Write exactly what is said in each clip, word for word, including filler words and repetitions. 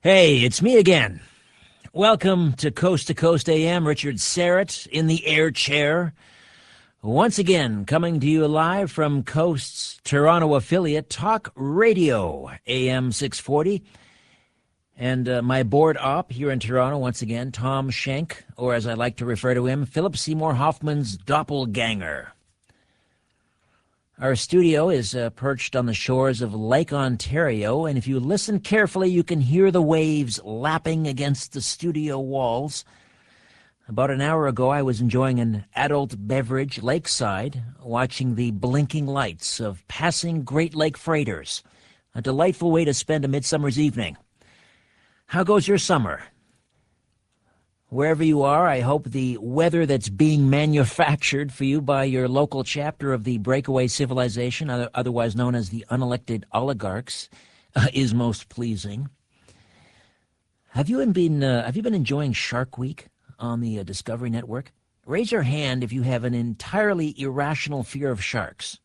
Hey, it's me again. Welcome to Coast to Coast A M. Richard Serrett in the air chair. Once again, coming to you live from Coast's Toronto affiliate, Talk Radio, A M six forty. And uh, my board op here in Toronto, once again, Tom Schenk, or as I like to refer to him, Philip Seymour Hoffman's doppelganger. Our studio is uh, perched on the shores of Lake Ontario, and if you listen carefully, you can hear the waves lapping against the studio walls. About an hour ago, I was enjoying an adult beverage lakeside, watching the blinking lights of passing Great Lake freighters. A delightful way to spend a midsummer's evening. How goes your summer? Wherever you are, I hope the weather that's being manufactured for you by your local chapter of the breakaway civilization, otherwise known as the unelected oligarchs, uh, is most pleasing. Have you been uh, Have you been enjoying Shark Week on the uh, Discovery Network? Raise your hand if you have an entirely irrational fear of sharks.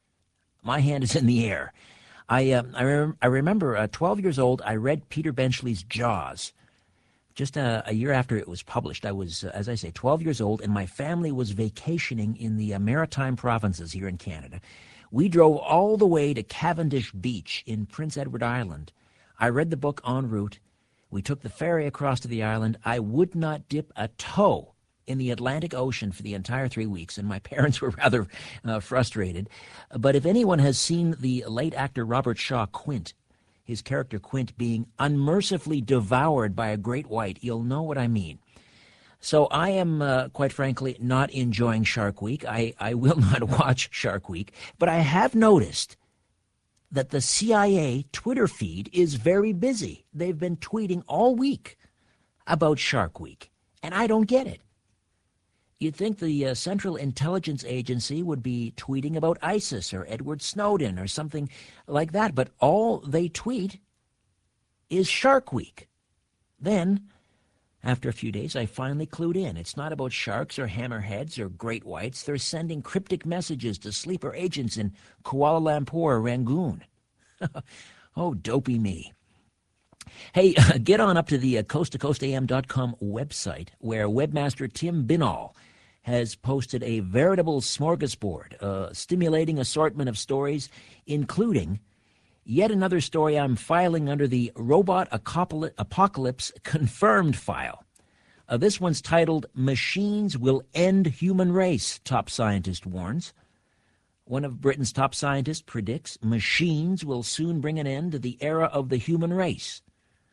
My hand is in the air. I uh, I, rem- I remember, uh, twelve years old, I read Peter Benchley's Jaws. Just a, a year after it was published, I was, uh, as I say, twelve years old, and my family was vacationing in the uh, Maritime provinces here in Canada. We drove all the way to Cavendish Beach in Prince Edward Island. I read the book en route. We took the ferry across to the island. I would not dip a toe in the Atlantic Ocean for the entire three weeks, and my parents were rather uh, frustrated. But if anyone has seen the late actor Robert Shaw Quint, his character Quint being unmercifully devoured by a great white, you'll know what I mean. So I am, uh, quite frankly, not enjoying Shark Week. I, I will not watch Shark Week, but I have noticed that the C I A Twitter feed is very busy. They've been tweeting all week about Shark Week, and I don't get it. You'd think the uh, Central Intelligence Agency would be tweeting about ISIS or Edward Snowden or something like that, but all they tweet is Shark Week. Then, after a few days, I finally clued in. It's not about sharks or hammerheads or great whites. They're sending cryptic messages to sleeper agents in Kuala Lumpur or Rangoon. Oh, dopey me. Hey, uh, get on up to the uh, coast to coast A M dot com website, where webmaster Tim Binnall has posted a veritable smorgasbord, a stimulating assortment of stories, including yet another story I'm filing under the Robot Apocalypse Confirmed file. Uh, this one's titled, Machines Will End Human Race, Top Scientist Warns. One of Britain's top scientists predicts machines will soon bring an end to the era of the human race.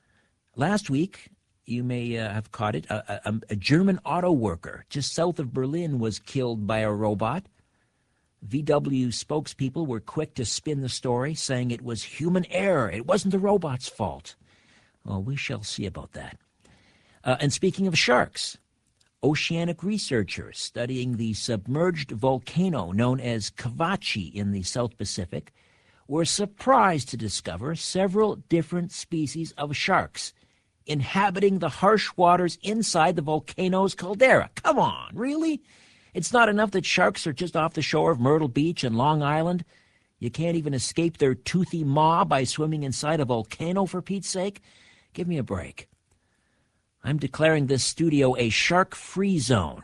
Last week, you may uh, have caught it, a, a, a German auto worker just south of Berlin was killed by a robot. V W spokespeople were quick to spin the story, saying it was human error. It wasn't the robot's fault. Well, we shall see about that. Uh, and speaking of sharks, oceanic researchers studying the submerged volcano known as Kavachi in the South Pacific were surprised to discover several different species of sharks inhabiting the harsh waters inside the volcano's caldera. Come on, really? It's not enough that sharks are just off the shore of Myrtle Beach and Long Island. You can't even escape their toothy maw by swimming inside a volcano, for Pete's sake? Give me a break. I'm declaring this studio a shark-free zone.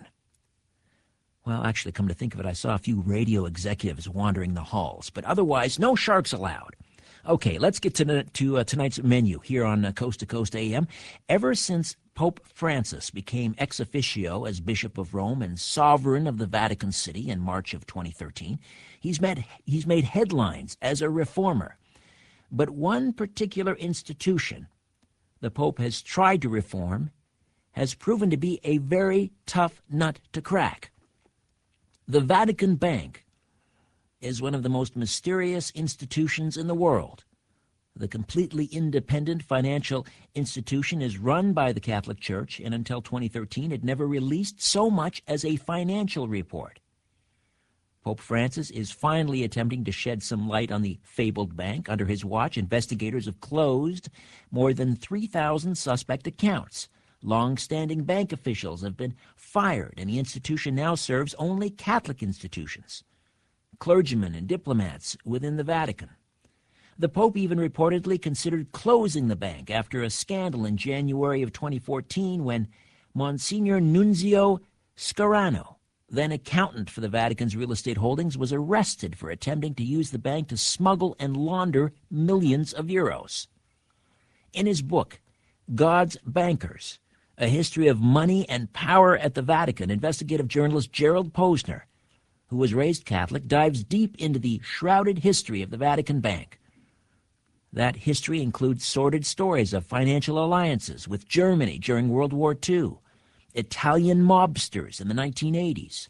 Well, actually, come to think of it, I saw a few radio executives wandering the halls, but otherwise, no sharks allowed. Okay, let's get to, to uh, tonight's menu here on uh, Coast to Coast A M. Ever since Pope Francis became ex officio as Bishop of Rome and sovereign of the Vatican City in March of twenty thirteen, he's made, he's made headlines as a reformer. But one particular institution the Pope has tried to reform has proven to be a very tough nut to crack. The Vatican Bank is one of the most mysterious institutions in the world. The completely independent financial institution is run by the Catholic Church, and until twenty thirteen, it never released so much as a financial report. Pope Francis is finally attempting to shed some light on the fabled bank. Under his watch, investigators have closed more than three thousand suspect accounts. Long-standing bank officials have been fired, and the institution now serves only Catholic institutions, clergymen and diplomats within the Vatican. The Pope even reportedly considered closing the bank after a scandal in January of twenty fourteen when Monsignor Nunzio Scarano, then accountant for the Vatican's real estate holdings, was arrested for attempting to use the bank to smuggle and launder millions of euros. In his book, God's Bankers, A History of Money and Power at the Vatican, investigative journalist Gerald Posner, who was raised Catholic, dives deep into the shrouded history of the Vatican Bank. That history includes sordid stories of financial alliances with Germany during World War Two, Italian mobsters in the nineteen eighties.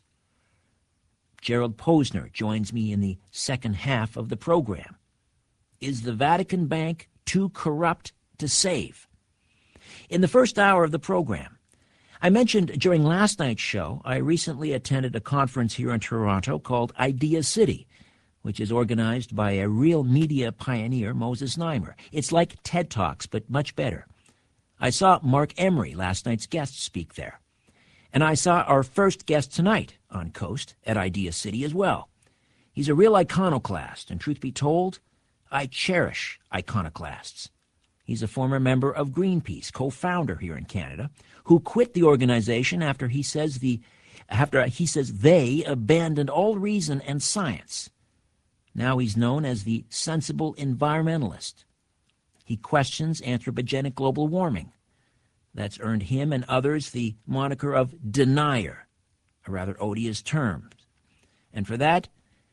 Gerald Posner joins me in the second half of the program. Is the Vatican Bank too corrupt to save? In the first hour of the program, I mentioned during last night's show, I recently attended a conference here in Toronto called Idea City, which is organized by a real media pioneer, Moses Neimer. It's like TED Talks, but much better. I saw Mark Emery, last night's guest, speak there. And I saw our first guest tonight on Coast at Idea City as well. He's a real iconoclast, and truth be told, I cherish iconoclasts. He's a former member of Greenpeace, co-founder here in Canada, who quit the organization after he says the after he says they abandoned all reason and science. Now he's known as the sensible environmentalist. He questions anthropogenic global warming. That's earned him and others the moniker of denier, a rather odious term. And for that,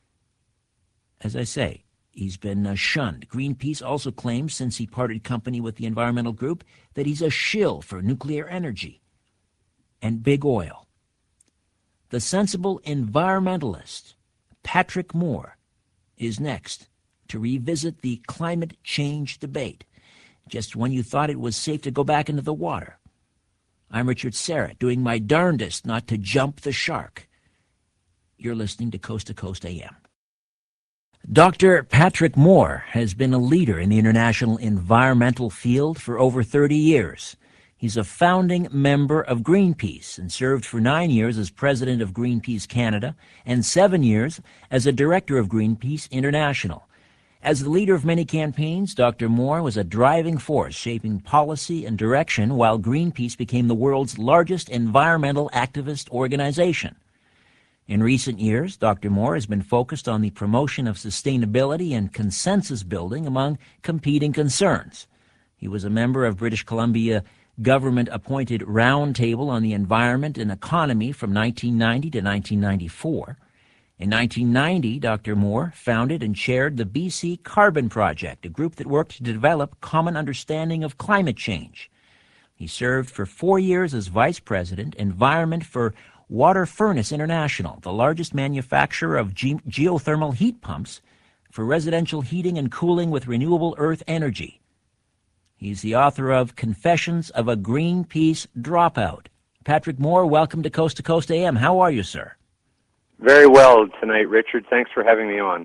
as I say, he's been uh, shunned. Greenpeace also claims, since he parted company with the environmental group, that he's a shill for nuclear energy and big oil. The sensible environmentalist, Patrick Moore, is next to revisit the climate change debate, just when you thought it was safe to go back into the water. I'm Richard Serra, doing my darndest not to jump the shark. You're listening to Coast to Coast A M. Doctor Patrick Moore has been a leader in the international environmental field for over thirty years. He's a founding member of Greenpeace and served for nine years as president of Greenpeace Canada and seven years as a director of Greenpeace International. As the leader of many campaigns, Doctor Moore was a driving force shaping policy and direction while Greenpeace became the world's largest environmental activist organization. In recent years, Doctor Moore has been focused on the promotion of sustainability and consensus building among competing concerns. He was a member of British Columbia government-appointed Roundtable on the Environment and Economy from nineteen ninety to nineteen ninety-four. In nineteen ninety, Doctor Moore founded and chaired the B C Carbon Project, a group that worked to develop common understanding of climate change. He served for four years as vice president, Environment for Water Furnace International, the largest manufacturer of ge- geothermal heat pumps for residential heating and cooling with renewable earth energy. He's the author of Confessions of a Greenpeace Dropout. Patrick Moore, welcome to Coast to Coast A M. How are you, sir? Very well tonight, Richard. Thanks for having me on.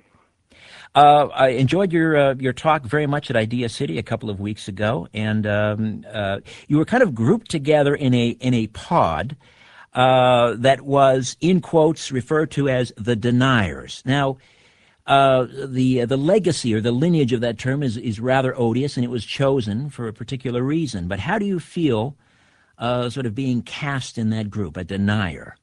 Uh, I enjoyed your uh, your talk very much at Idea City a couple of weeks ago, and um, uh, you were kind of grouped together in a in a pod uh, that was, in quotes, referred to as the deniers. Now, uh, the the legacy or the lineage of that term is is rather odious, and it was chosen for a particular reason. But how do you feel, uh, sort of being cast in that group, a denier?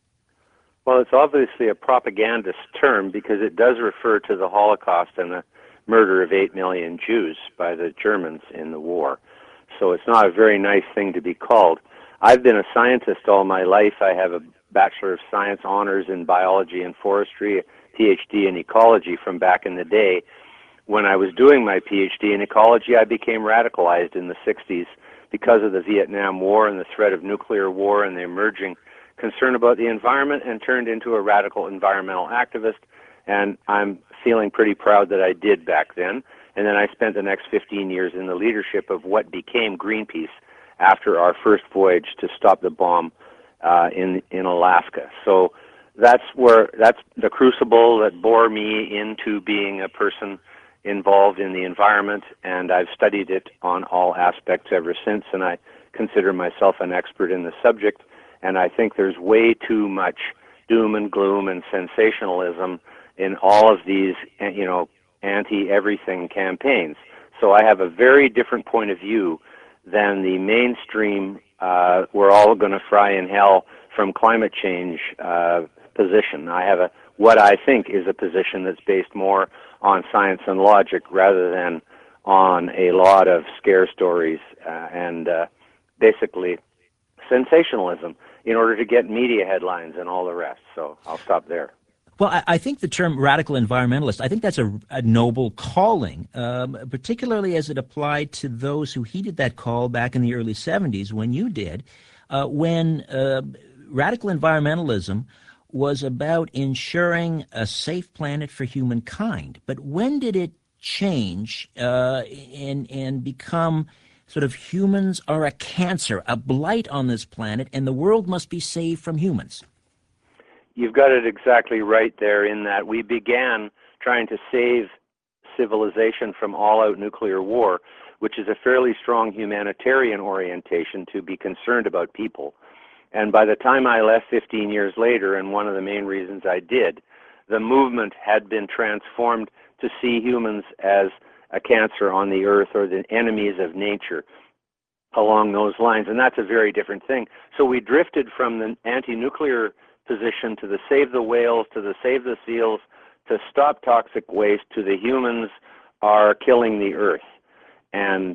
Well, it's obviously a propagandist term because it does refer to the Holocaust and the murder of eight million Jews by the Germans in the war. So it's not a very nice thing to be called. I've been a scientist all my life. I have a Bachelor of Science honors in biology and forestry, a P H D in ecology from back in the day. When I was doing my P H D in ecology, I became radicalized in the sixties because of the Vietnam War and the threat of nuclear war and the emerging concern about the environment, and turned into a radical environmental activist. And I'm feeling pretty proud that I did back then. And then I spent the next fifteen years in the leadership of what became Greenpeace after our first voyage to stop the bomb uh, in in Alaska. So that's where that's the crucible that bore me into being a person involved in the environment, and I've studied it on all aspects ever since, and I consider myself an expert in the subject. And I think there's way too much doom and gloom and sensationalism in all of these, you know, anti-everything campaigns. So I have a very different point of view than the mainstream, uh, we're all going to fry in hell from climate change uh, position. I have a what I think is a position that's based more on science and logic rather than on a lot of scare stories uh, and uh, basically sensationalism in order to get media headlines and all the rest. So I'll stop there. Well, I, I think the term radical environmentalist, I think that's a, a noble calling, um, particularly as it applied to those who heeded that call back in the early seventies when you did, uh, when uh, radical environmentalism was about ensuring a safe planet for humankind. But when did it change uh, and, and become sort of humans are a cancer, a blight on this planet, and the world must be saved from humans? You've got it exactly right there in that we began trying to save civilization from all-out nuclear war, which is a fairly strong humanitarian orientation to be concerned about people. And by the time I left fifteen years later, and one of the main reasons I did, the movement had been transformed to see humans as a cancer on the earth or the enemies of nature along those lines. And that's a very different thing. So we drifted from the anti-nuclear position to the save the whales, to the save the seals, to stop toxic waste, to the humans are killing the earth. And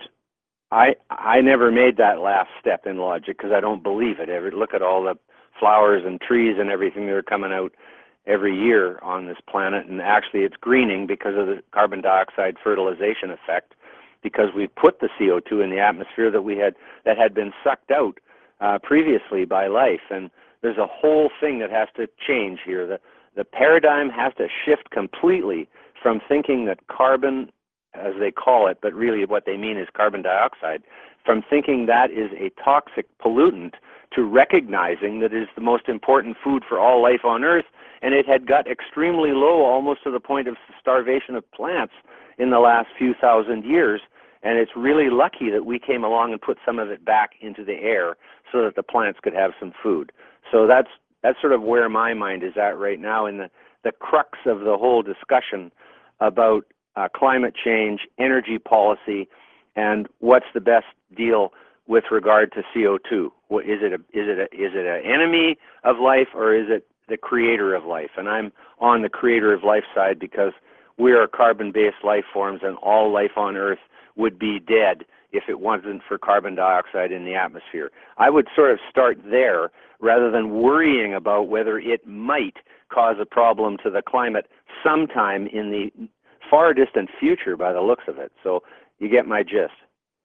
I I never made that last step in logic because I don't believe it. Every, look at all the flowers and trees and everything that are coming out every year on this planet, and actually it's greening because of the carbon dioxide fertilization effect, because we put the C O two in the atmosphere that we had that had been sucked out uh, previously by life. And there's a whole thing that has to change here. The the paradigm has to shift completely from thinking that carbon, as they call it, but really what they mean is carbon dioxide, from thinking that is a toxic pollutant to recognizing that it is the most important food for all life on Earth, and it had got extremely low, almost to the point of starvation of plants in the last few thousand years, and it's really lucky that we came along and put some of it back into the air so that the plants could have some food. So that's that's sort of where my mind is at right now, in the, the crux of the whole discussion about uh, climate change, energy policy, and what's the best deal with regard to C O two. What, is it a, is it a, is it an enemy of life, or is it the creator of life? And I'm on the creator of life side because we are carbon-based life forms, and all life on Earth would be dead if it wasn't for carbon dioxide in the atmosphere. I would sort of start there rather than worrying about whether it might cause a problem to the climate sometime in the far distant future by the looks of it. So you get my gist.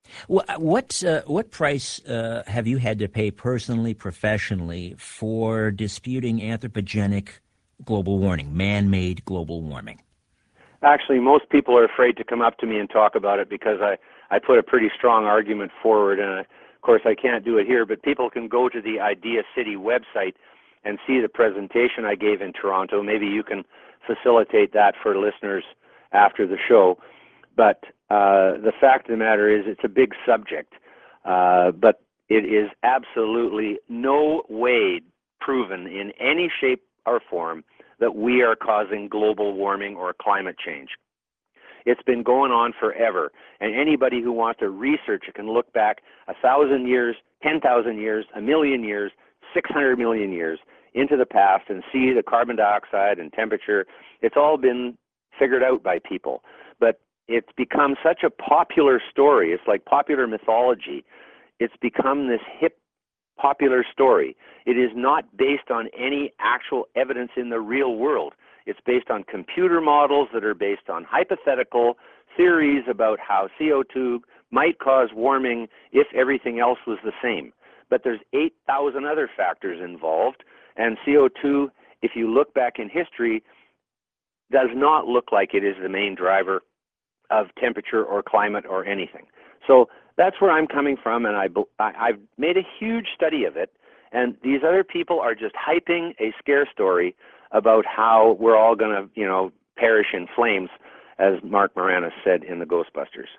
What uh, what price uh, have you had to pay personally, professionally, for disputing anthropogenic global warming, man-made global warming? Actually, most people are afraid to come up to me and talk about it because I, I put a pretty strong argument forward, and I, of course I can't do it here, but people can go to the Idea City website and see the presentation I gave in Toronto. Maybe you can facilitate that for listeners after the show. But uh, the fact of the matter is it's a big subject, uh, but it is absolutely no way proven in any shape or form that we are causing global warming or climate change. It's been going on forever, and anybody who wants to research it can look back a thousand years, ten thousand years, a million years, six hundred million years into the past and see the carbon dioxide and temperature. It's all been figured out by people, but it's become such a popular story. It's like popular mythology. It's become this hip popular story. It is not based on any actual evidence in the real world. It's based on computer models that are based on hypothetical theories about how C O two might cause warming if everything else was the same. But there's eight thousand other factors involved, and C O two, if you look back in history, does not look like it is the main driver of temperature or climate or anything. So that's where I'm coming from, and I, I've made a huge study of it, and these other people are just hyping a scare story about how we're all going to, you know, perish in flames, as Mark Moranis said in the Ghostbusters.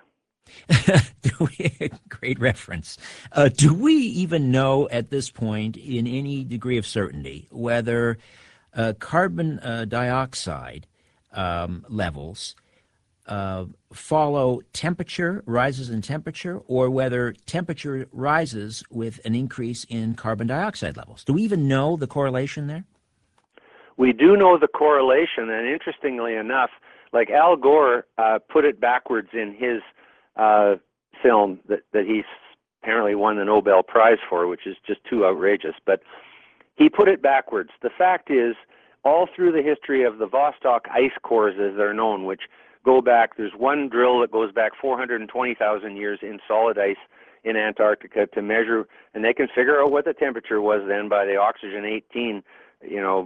Great reference. Uh, do we even know at this point, in any degree of certainty, whether uh, carbon uh, dioxide um, levels uh, follow temperature, rises in temperature, or whether temperature rises with an increase in carbon dioxide levels. Do we even know the correlation there? We do know the correlation, and interestingly enough, like Al Gore uh, put it backwards in his uh, film that, that he apparently won the Nobel Prize for, which is just too outrageous. But he put it backwards. The fact is, all through the history of the Vostok ice cores, as they're known, which go back, there's one drill that goes back four hundred twenty thousand years in solid ice in Antarctica to measure, and they can figure out what the temperature was then by the oxygen eighteen, you know,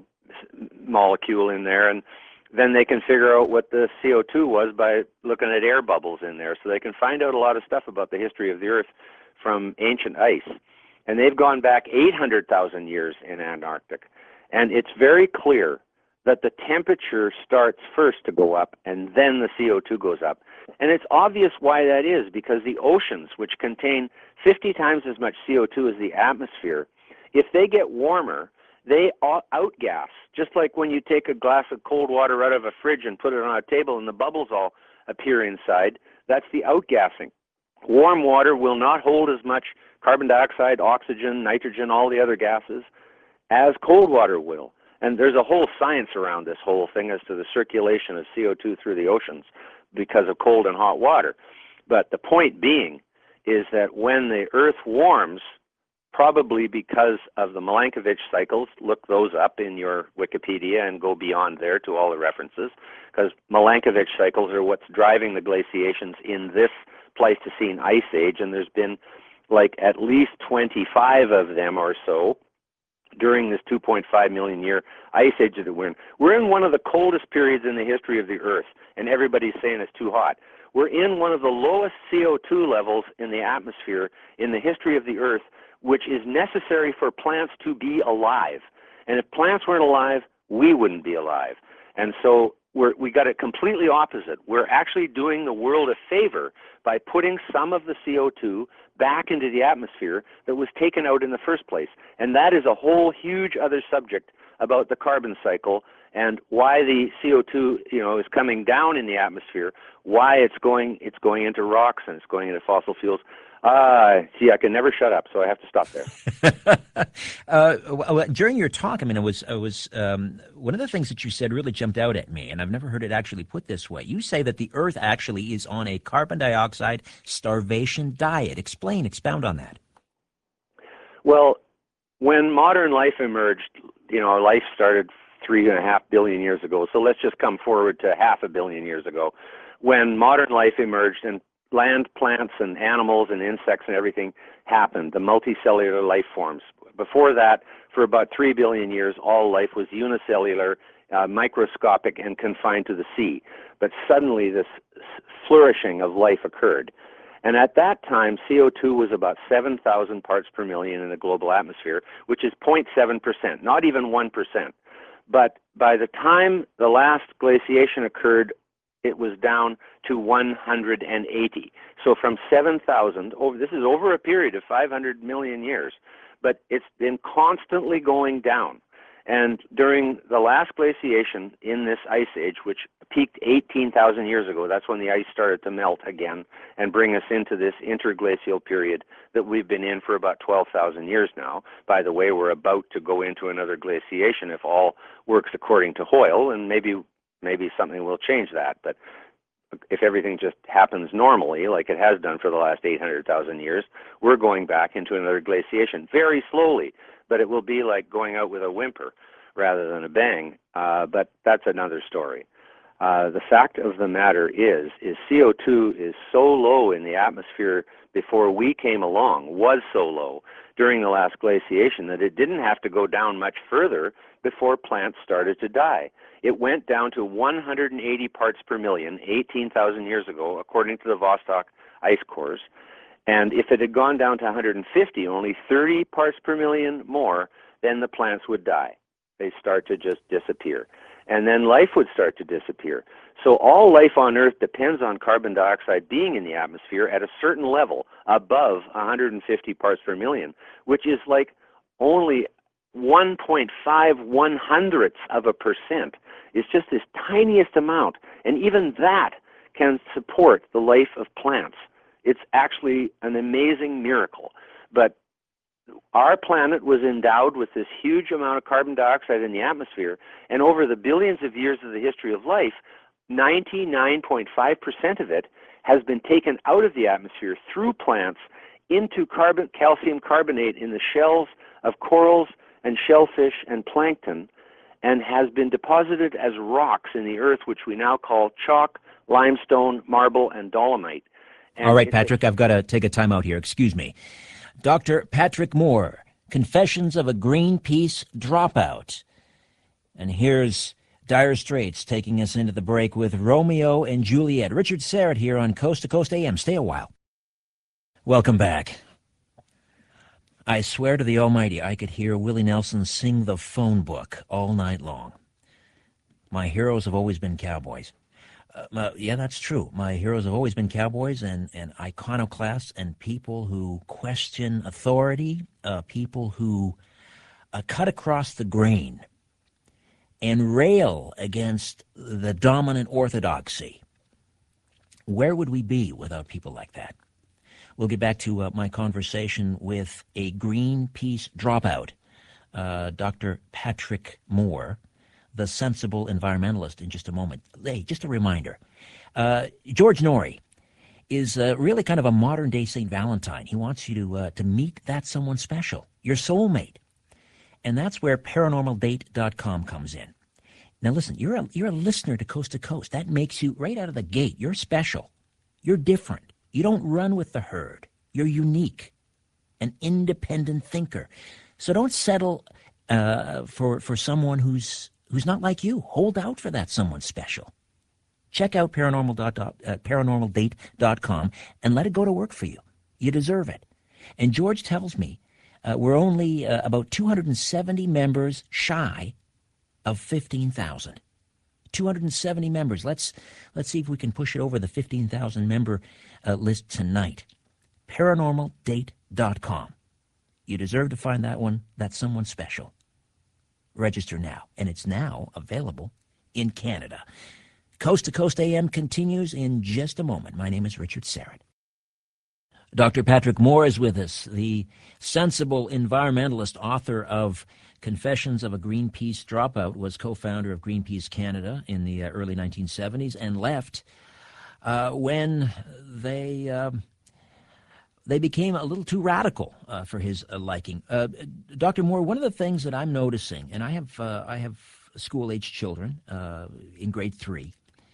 molecule in there, and then they can figure out what the C O two was by looking at air bubbles in there. So they can find out a lot of stuff about the history of the Earth from ancient ice. And they've gone back eight hundred thousand years in Antarctic. And it's very clear that the temperature starts first to go up and then the C O two goes up. And it's obvious why that is, because the oceans, which contain fifty times as much C O two as the atmosphere, if they get warmer, they outgas, just like when you take a glass of cold water out of a fridge and put it on a table and the bubbles all appear inside. That's the outgassing. Warm water will not hold as much carbon dioxide, oxygen, nitrogen, all the other gases, as cold water will. And there's a whole science around this whole thing as to the circulation of C O two through the oceans because of cold and hot water. But the point being is that when the Earth warms, probably because of the Milankovitch cycles, look those up in your Wikipedia and go beyond there to all the references, because Milankovitch cycles are what's driving the glaciations in this Pleistocene ice age, and there's been like at least twenty-five of them or so during this two point five million year ice age that we're in. We're in one of the coldest periods in the history of the Earth, and everybody's saying it's too hot. We're in one of the lowest C O two levels in the atmosphere in the history of the Earth, which is necessary for plants to be alive. And if plants weren't alive, we wouldn't be alive. And so we're, we got it completely opposite. We're actually doing the world a favor by putting some of the C O two back into the atmosphere that was taken out in the first place. And that is a whole huge other subject about the carbon cycle and why the C O two, you know, is coming down in the atmosphere, why it's going, it's going into rocks and it's going into fossil fuels. Ah, uh, see, I can never shut up, so I have to stop there. uh, well, during your talk, I mean, it was, it was um, one of the things that you said really jumped out at me, and I've never heard it actually put this way. You say that the Earth actually is on a carbon dioxide starvation diet. Explain, expound on that. Well, when modern life emerged, you know, our life started three and a half billion years ago. So let's just come forward to half a billion years ago, when modern life emerged and land, plants, and animals and insects and everything happened, the multicellular life forms. Before that, for about three billion years, all life was unicellular, uh, microscopic, and confined to the sea. But suddenly this flourishing of life occurred. And at that time, C O two was about seven thousand parts per million in the global atmosphere, which is zero point seven percent, not even one percent. But by the time the last glaciation occurred, it was down to one hundred eighty. So from seven thousand, over, this is over a period of five hundred million years, but it's been constantly going down. And during the last glaciation in this ice age, which peaked eighteen thousand years ago, that's when the ice started to melt again and bring us into this interglacial period that we've been in for about twelve thousand years now. By the way, we're about to go into another glaciation if all works according to Hoyle, and maybe maybe something will change that. But if everything just happens normally, like it has done for the last eight hundred thousand years, we're going back into another glaciation very slowly, but it will be like going out with a whimper rather than a bang. Uh, but that's another story. Uh, the fact of the matter is, is C O two is so low in the atmosphere before we came along, was so low during the last glaciation that it didn't have to go down much further before plants started to die. It went down to one hundred eighty parts per million eighteen thousand years ago, according to the Vostok ice cores. And if it had gone down to one hundred fifty, only thirty parts per million more, then the plants would die. They start to just disappear. And then life would start to disappear. So all life on Earth depends on carbon dioxide being in the atmosphere at a certain level above one hundred fifty parts per million, which is like only one point five one hundredths of a percent. It's just this tiniest amount. And even that can support the life of plants. It's actually an amazing miracle. But our planet was endowed with this huge amount of carbon dioxide in the atmosphere, and over the billions of years of the history of life, ninety-nine point five percent of it has been taken out of the atmosphere through plants into carbon, calcium carbonate in the shells of corals and shellfish and plankton, and has been deposited as rocks in the earth, which we now call chalk, limestone, marble, and dolomite. And All right, Patrick, I've got to take a time out here. Excuse me. Doctor Patrick Moore, Confessions of a Greenpeace Dropout. And here's Dire Straits taking us into the break with Romeo and Juliet. Richard Syrett here on Coast to Coast A M. Stay a while. Welcome back. I swear to the Almighty, I could hear Willie Nelson sing the phone book all night long. My heroes have always been cowboys. Uh, yeah, that's true. My heroes have always been cowboys and, and iconoclasts and people who question authority, uh, people who uh, cut across the grain and rail against the dominant orthodoxy. Where would we be without people like that? We'll get back to uh, my conversation with a Greenpeace dropout, uh, Doctor Patrick Moore, the sensible environmentalist, in just a moment. Hey, just a reminder, uh, George Noory is uh, really kind of a modern-day Saint Valentine. He wants you to uh, to meet that someone special, your soulmate. And that's where paranormal date dot com comes in. Now listen, you're a, you're a listener to Coast to Coast. That makes you, right out of the gate, you're special. You're different. You don't run with the herd. You're unique, an independent thinker. So don't settle uh, for, for someone who's who's not like you. Hold out for that someone special. Check out paranormal dot, uh, paranormal date dot com and let it go to work for you. You deserve it. And George tells me uh, we're only uh, about two hundred seventy members shy of fifteen thousand. two hundred seventy members. Let's let's see if we can push it over the fifteen thousand member uh, list tonight. paranormal date dot com. You deserve to find that one, that's someone special. Register now, and it's now available in Canada. Coast to Coast A M continues in just a moment. My name is Richard Syrett. Doctor Patrick Moore is with us, the sensible environmentalist, author of Confessions of a Greenpeace Dropout, was co-founder of Greenpeace Canada in the uh, early nineteen seventies and left uh, when they uh, they became a little too radical uh, for his uh, liking. Uh, Doctor Moore, one of the things that I'm noticing, and I have uh, I have school-age children uh, in grade three,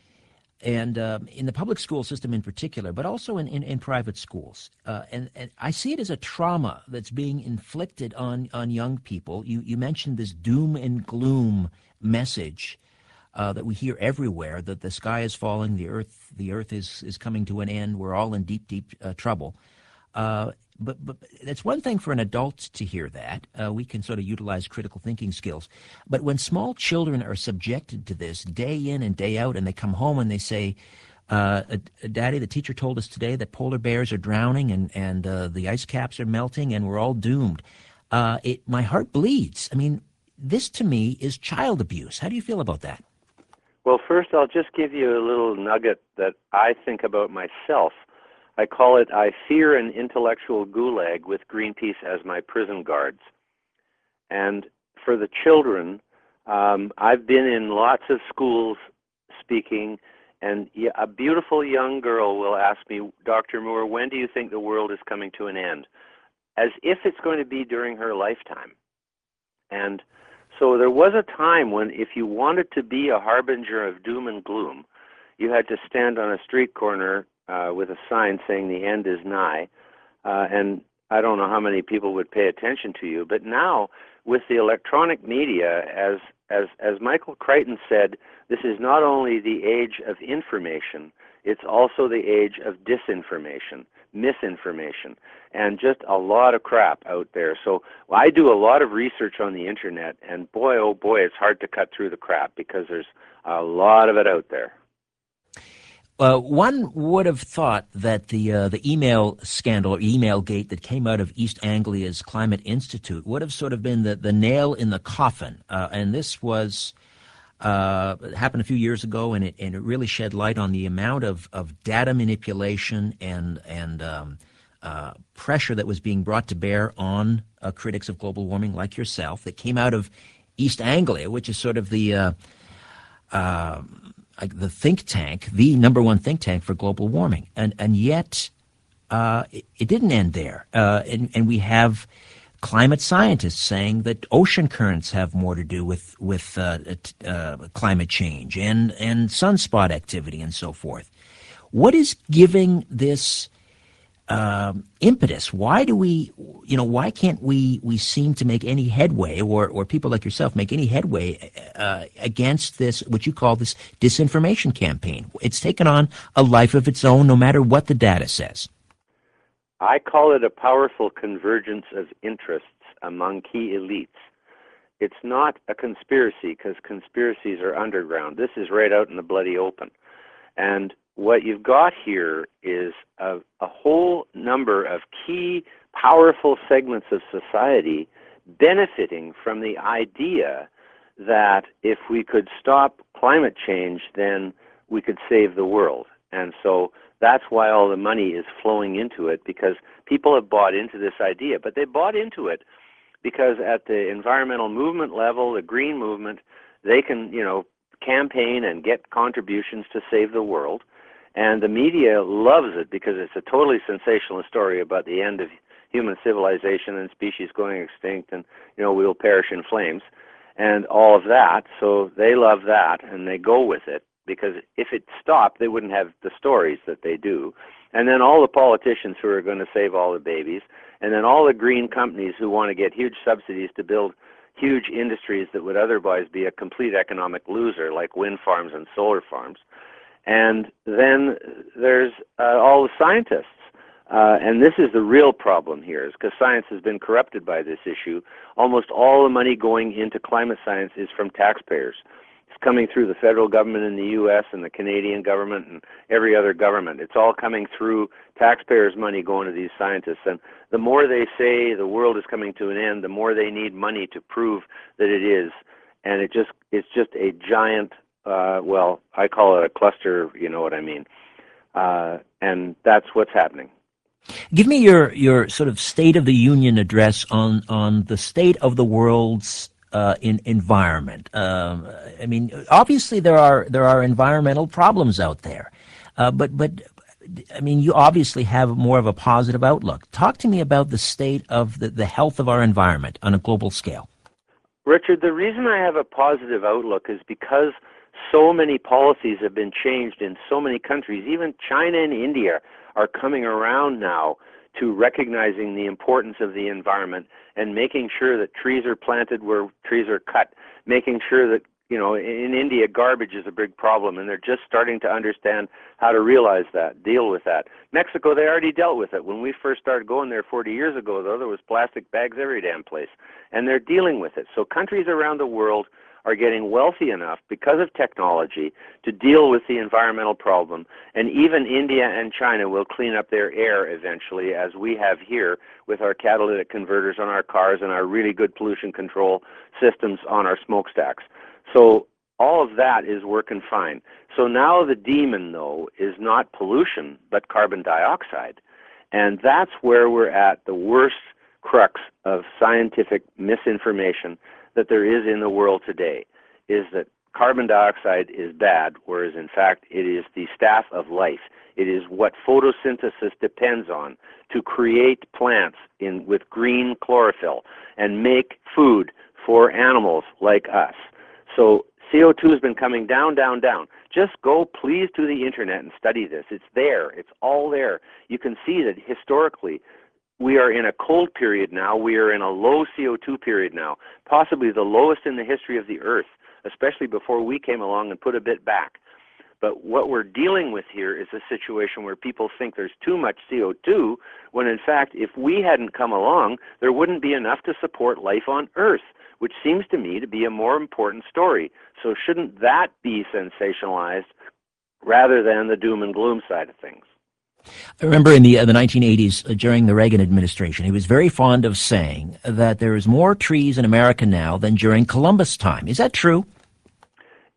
and uh, in the public school system in particular, but also in, in, in private schools. Uh, and, and I see it as a trauma that's being inflicted on, on young people. You, you mentioned this doom and gloom message uh, that we hear everywhere, that the sky is falling, the earth the earth is, is coming to an end, we're all in deep, deep uh, trouble. Uh, but, but it's one thing for an adult to hear that. Uh, we can sort of utilize critical thinking skills. But when small children are subjected to this day in and day out, and they come home and they say, uh, Daddy, the teacher told us today that polar bears are drowning and, and uh, the ice caps are melting and we're all doomed. Uh, it, my heart bleeds. I mean, this to me is child abuse. How do you feel about that? Well, first I'll just give you a little nugget that I think about myself. I call it, I fear an intellectual gulag with Greenpeace as my prison guards. And for the children, um, I've been in lots of schools speaking, and a beautiful young girl will ask me, Doctor Moore, when do you think the world is coming to an end? As if it's going to be during her lifetime. And so there was a time when if you wanted to be a harbinger of doom and gloom, you had to stand on a street corner Uh, with a sign saying the end is nigh, uh, and I don't know how many people would pay attention to you. But now, with the electronic media, as as as Michael Crichton said, this is not only the age of information; it's also the age of disinformation, misinformation, and just a lot of crap out there. So I do a lot of research on the internet, and boy, oh boy, it's hard to cut through the crap because there's a lot of it out there. Uh, one would have thought that the uh, the email scandal or email gate that came out of East Anglia's Climate Institute would have sort of been the, the nail in the coffin. Uh, and this was Uh, it happened a few years ago, and it and it really shed light on the amount of, of data manipulation and and um, uh, pressure that was being brought to bear on uh, critics of global warming like yourself that came out of East Anglia, which is sort of the uh, uh, the think tank, the number one think tank for global warming, and and yet uh, it, it didn't end there, uh, and and we have climate scientists saying that ocean currents have more to do with with uh, uh, climate change and and sunspot activity and so forth. What is giving this um, impetus? Why do we, you know, why can't we we seem to make any headway, or or people like yourself make any headway uh, against this, what you call this disinformation campaign? It's taken on a life of its own, no matter what the data says. I call it a powerful convergence of interests among key elites. It's not a conspiracy, because conspiracies are underground. This is right out in the bloody open. And what you've got here is a, a whole number of key, powerful segments of society benefiting from the idea that if we could stop climate change, then we could save the world. And so that's why all the money is flowing into it, because people have bought into this idea. But they bought into it because at the environmental movement level, the green movement, they can, you know, campaign and get contributions to save the world. And the media loves it because it's a totally sensational story about the end of human civilization and species going extinct, and, you know, we will perish in flames and all of that. So they love that, and they go with it, because if it stopped, they wouldn't have the stories that they do. And then all the politicians who are going to save all the babies, and then all the green companies who want to get huge subsidies to build huge industries that would otherwise be a complete economic loser, like wind farms and solar farms. And then there's uh, all the scientists. Uh, and this is the real problem here, is because science has been corrupted by this issue. Almost all the money going into climate science is from taxpayers. It's coming through the federal government in the U S and the Canadian government and every other government. It's all coming through taxpayers' money going to these scientists. And the more they say the world is coming to an end, the more they need money to prove that it is. And it just it's just a giant, uh, well, I call it a cluster, you know what I mean. Uh, and that's what's happening. Give me your, your sort of State of the Union address on, on the state of the world's uh, in, environment. Um, I mean, obviously there are there are environmental problems out there, uh, but but I mean, you obviously have more of a positive outlook. Talk to me about the state of the, the health of our environment on a global scale. Richard, the reason I have a positive outlook is because so many policies have been changed in so many countries. Even China and India are coming around now to recognizing the importance of the environment and making sure that trees are planted where trees are cut, making sure that, you know, in India, garbage is a big problem, and they're just starting to understand how to realize that, deal with that. Mexico, they already dealt with it. When we first started going there forty years ago, though, there was plastic bags every damn place, and they're dealing with it. So countries around the world are getting wealthy enough because of technology to deal with the environmental problem. And even India and China will clean up their air eventually, as we have here with our catalytic converters on our cars and our really good pollution control systems on our smokestacks. So all of that is working fine. So now the demon, though, is not pollution, but carbon dioxide. And that's where we're at the worst crux of scientific misinformation that there is in the world today, is that carbon dioxide is bad, whereas in fact it is the staff of life. It is what photosynthesis depends on to create plants in with green chlorophyll and make food for animals like us. So C O two has been coming down, down, down. Just go, please, to the internet and study this. It's there. It's all there. You can see that historically we are in a cold period now. We are in a low C O two period now, possibly the lowest in the history of the Earth, especially before we came along and put a bit back. But what we're dealing with here is a situation where people think there's too much C O two, when in fact, if we hadn't come along, there wouldn't be enough to support life on Earth, which seems to me to be a more important story. So shouldn't that be sensationalized rather than the doom and gloom side of things? I remember in the uh, the nineteen eighties, uh, during the Reagan administration, he was very fond of saying that there is more trees in America now than during Columbus time. Is that true?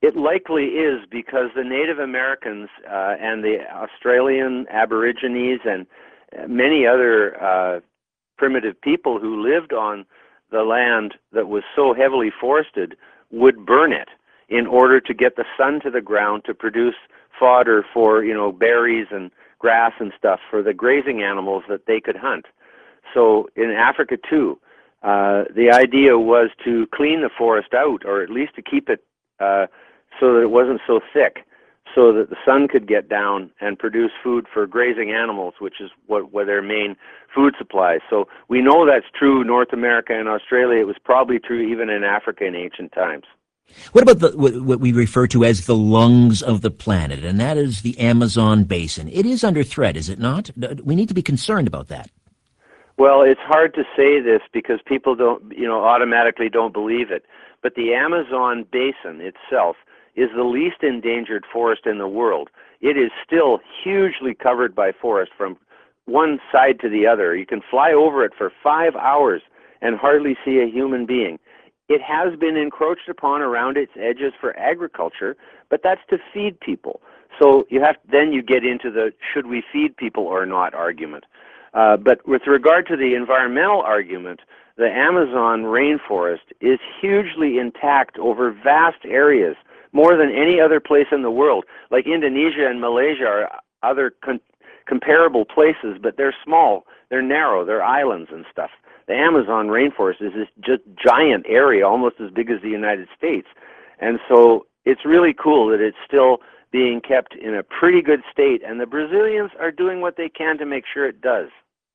It likely is, because the Native Americans uh, and the Australian Aborigines and many other uh, primitive people who lived on the land that was so heavily forested would burn it in order to get the sun to the ground to produce fodder for, you know, berries and grass and stuff for the grazing animals that they could hunt. So in Africa too, uh, the idea was to clean the forest out, or at least to keep it uh, so that it wasn't so thick, so that the sun could get down and produce food for grazing animals, which is what were their main food supply. So we know that's true in North America and Australia. It was probably true even in Africa in ancient times. What about the, what, what we refer to as the lungs of the planet, and that is the Amazon basin? It is under threat, is it not? We need to be concerned about that. Well, it's hard to say this because people don't, you know, automatically don't believe it. But the Amazon basin itself is the least endangered forest in the world. It is still hugely covered by forest from one side to the other. You can fly over it for five hours and hardly see a human being. It has been encroached upon around its edges for agriculture, but that's to feed people. So you have then you get into the should we feed people or not argument. Uh, but with regard to the environmental argument, the Amazon rainforest is hugely intact over vast areas, more than any other place in the world. Like Indonesia and Malaysia are other con- comparable places, but they're small, they're narrow, they're islands and stuff. The Amazon rainforest is this just giant area, almost as big as the United States. And so it's really cool that it's still being kept in a pretty good state, and the Brazilians are doing what they can to make sure it does.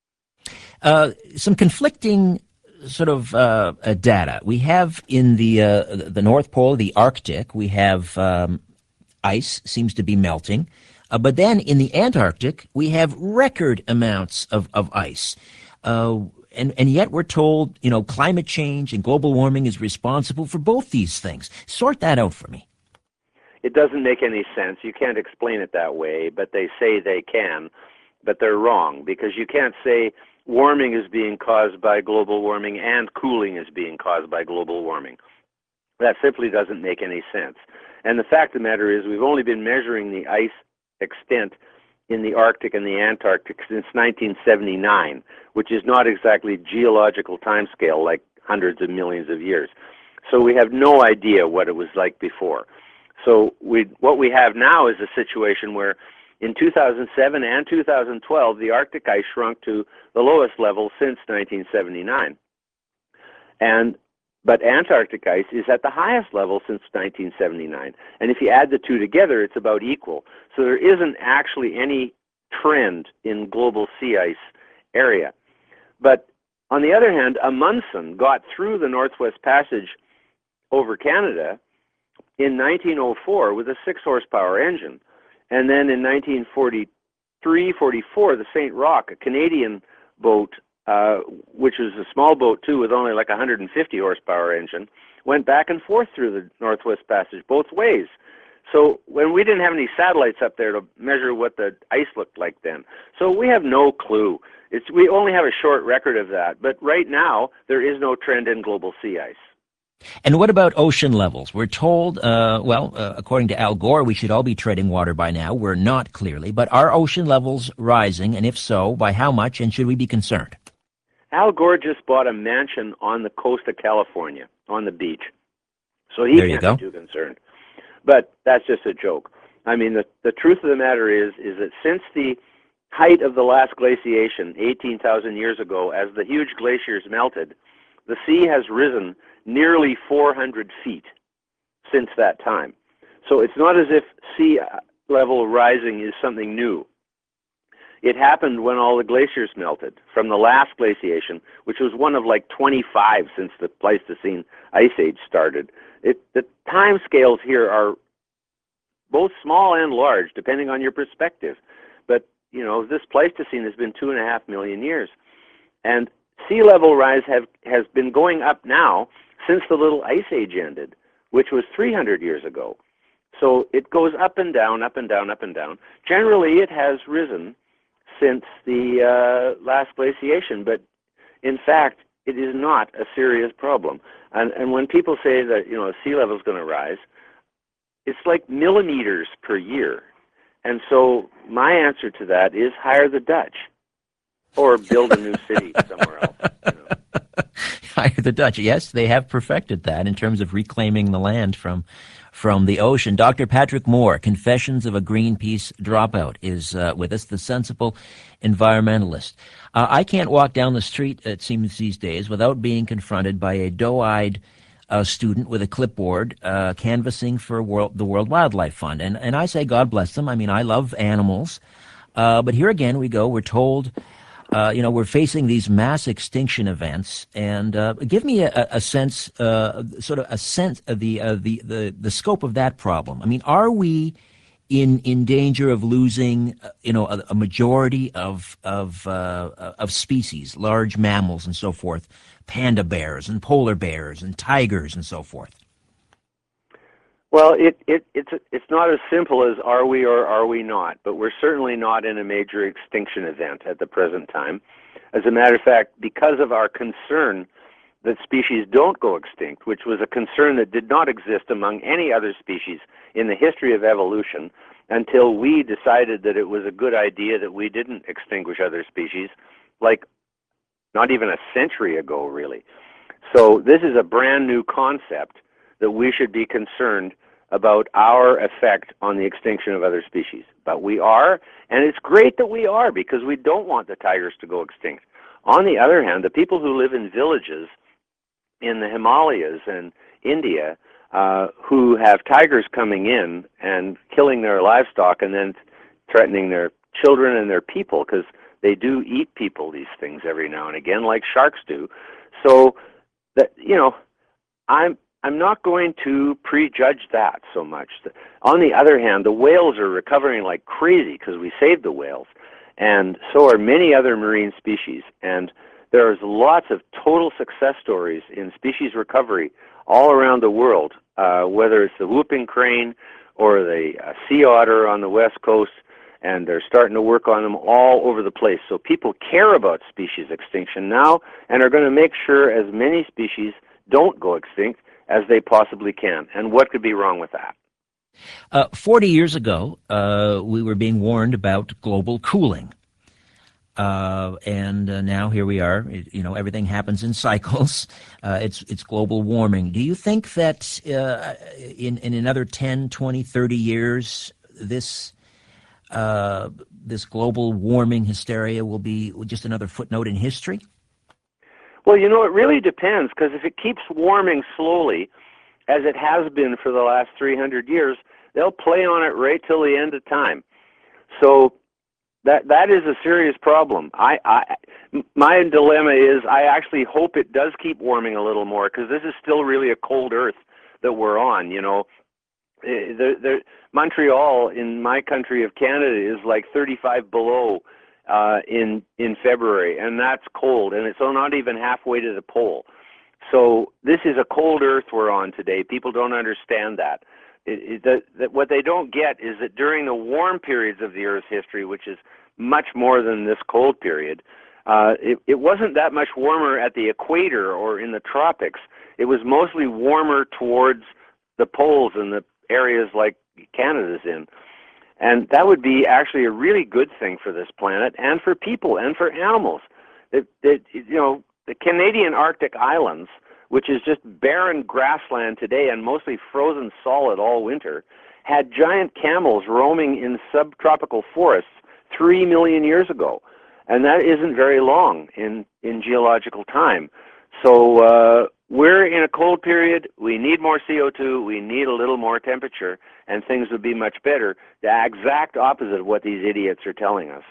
Uh, some conflicting sort of uh, uh, data. We have in the uh, the North Pole, the Arctic, we have um, ice seems to be melting. Uh, but then in the Antarctic, we have record amounts of, of ice. Uh, and, and yet we're told, you know, climate change and global warming is responsible for both these things. Sort that out for me. It doesn't make any sense. You can't explain it that way, but they say they can, but they're wrong, because you can't say warming is being caused by global warming and cooling is being caused by global warming. That simply doesn't make any sense. And the fact of the matter is we've only been measuring the ice extent in the Arctic and the Antarctic since nineteen seventy-nine, which is not exactly geological timescale like hundreds of millions of years. So we have no idea what it was like before. So we, what we have now is a situation where in two thousand seven and two thousand twelve, the Arctic ice shrunk to the lowest level since nineteen seventy-nine. And but Antarctic ice is at the highest level since nineteen seventy-nine. And if you add the two together, it's about equal. So there isn't actually any trend in global sea ice area. But on the other hand, Amundsen got through the Northwest Passage over Canada in nineteen oh four with a six horsepower engine. And then in nineteen forty-three, forty-four, the Saint Roch, a Canadian boat, uh, which was a small boat too with only like a one hundred fifty horsepower engine, went back and forth through the Northwest Passage both ways. So when we didn't have any satellites up there to measure what the ice looked like then. So we have no clue. It's, we only have a short record of that. But right now, there is no trend in global sea ice. And what about ocean levels? We're told, uh, well, uh, according to Al Gore, we should all be treading water by now. We're not, clearly. But are ocean levels rising? And if so, by how much? And should we be concerned? Al Gore just bought a mansion on the coast of California, on the beach. So he There you can't go. be too concerned. But that's just a joke. I mean, the, the truth of the matter is, is that since the height of the last glaciation, eighteen thousand years ago, as the huge glaciers melted, the sea has risen nearly four hundred feet since that time. So it's not as if sea level rising is something new. It happened when all the glaciers melted from the last glaciation, which was one of like twenty-five since the Pleistocene Ice Age started. It, the time scales here are both small and large, depending on your perspective. But, you know, this Pleistocene has been two and a half million years. And sea level rise have, has been going up now since the Little Ice Age ended, which was three hundred years ago. So it goes up and down, up and down, up and down. Generally, it has risen since the uh, last glaciation, but in fact, it is not a serious problem. And, and when people say that, you know, sea level is going to rise, it's like millimeters per year. And so my answer to that is hire the Dutch or build a new city somewhere else. You know. Hire the Dutch. Yes, they have perfected that in terms of reclaiming the land from from the ocean. Doctor Patrick Moore, Confessions of a Greenpeace Dropout, is uh, with us, the sensible environmentalist. Uh, I can't walk down the street, it seems these days, without being confronted by a doe-eyed uh, student with a clipboard uh, canvassing for world, the World Wildlife Fund. And, and I say, God bless them. I mean, I love animals. Uh, but here again we go. We're told Uh, you know, we're facing these mass extinction events, and uh, give me a, a sense, uh, sort of a sense of the, uh, the the the scope of that problem. I mean, are we in in danger of losing, uh, you know, a, a majority of of uh, of species, large mammals and so forth, panda bears and polar bears and tigers and so forth? Well, it, it, it's it's not as simple as are we or are we not, but we're certainly not in a major extinction event at the present time. As a matter of fact, because of our concern that species don't go extinct, which was a concern that did not exist among any other species in the history of evolution until we decided that it was a good idea that we didn't extinguish other species, like not even a century ago, really. So this is a brand new concept that we should be concerned about our effect on the extinction of other species. But we are, and it's great that we are, because we don't want the tigers to go extinct. On the other hand, the people who live in villages in the Himalayas and India uh, who have tigers coming in and killing their livestock and then threatening their children and their people, because they do eat people, these things, every now and again, like sharks do. So, that, you know, I'm I'm not going to prejudge that so much. On the other hand, the whales are recovering like crazy because we saved the whales, and so are many other marine species. And there's lots of total success stories in species recovery all around the world, uh, whether it's the whooping crane or the uh, sea otter on the west coast, and they're starting to work on them all over the place. So people care about species extinction now and are going to make sure as many species don't go extinct as they possibly can. And what could be wrong with that? Uh, Forty years ago, uh, we were being warned about global cooling. Uh, and uh, now here we are. It, you know, everything happens in cycles. Uh, it's it's global warming. Do you think that uh, in, in another ten, twenty, thirty years, this uh, this global warming hysteria will be just another footnote in history? Well, you know, it really depends, because if it keeps warming slowly, as it has been for the last three hundred years, they'll play on it right till the end of time. So that that is a serious problem. I, I my dilemma is I actually hope it does keep warming a little more, because this is still really a cold Earth that we're on. You know, the, the, Montreal in my country of Canada is like thirty-five below uh, in in February, and that's cold, and it's not even halfway to the pole. So this is a cold Earth we're on today. People don't understand that. It, it, that, that what they don't get is that during the warm periods of the Earth's history, which is much more than this cold period, uh, it, it wasn't that much warmer at the equator or in the tropics. It was mostly warmer towards the poles and the areas like Canada's in. And that would be actually a really good thing for this planet and for people and for animals. It, it, you know, the Canadian Arctic Islands, which is just barren grassland today and mostly frozen solid all winter, had giant camels roaming in subtropical forests three million years ago. And that isn't very long in, in geological time. So uh, we're in a cold period. We need more C O two. We need a little more temperature, and things would be much better. The exact opposite of what these idiots are telling us.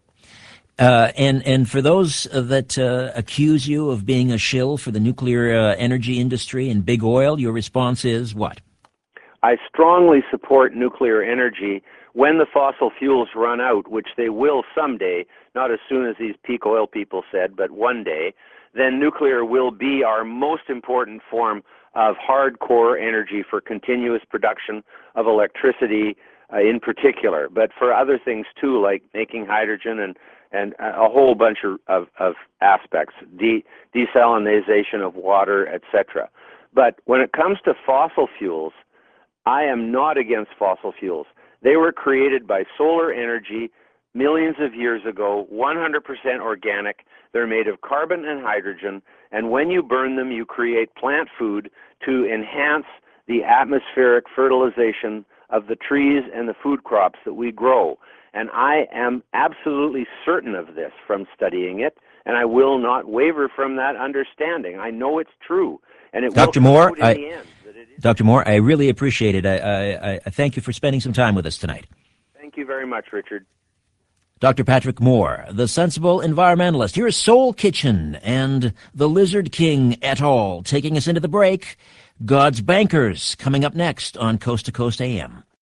Uh, and and for those that uh, accuse you of being a shill for the nuclear uh, energy industry and big oil, your response is what? I strongly support nuclear energy when the fossil fuels run out, which they will someday, not as soon as these peak oil people said, but one day. Then nuclear will be our most important form of hardcore energy for continuous production of electricity uh, in particular, but for other things too, like making hydrogen and, and a whole bunch of, of, of aspects, de- desalinization of water, et cetera. But when it comes to fossil fuels, I am not against fossil fuels. They were created by solar energy millions of years ago, one hundred percent organic. They're made of carbon and hydrogen, and when you burn them, you create plant food to enhance the atmospheric fertilization of the trees and the food crops that we grow. And I am absolutely certain of this from studying it, and I will not waver from that understanding. I know it's true, and it Doctor will come Moore, out in I, the end. That it is. Doctor Moore, I really appreciate it. I, I, I thank you for spending some time with us tonight. Thank you very much, Richard. Doctor Patrick Moore, the sensible environmentalist. Here's Soul Kitchen and the Lizard King et al. Taking us into the break. God's Bankers coming up next on Coast to Coast A M.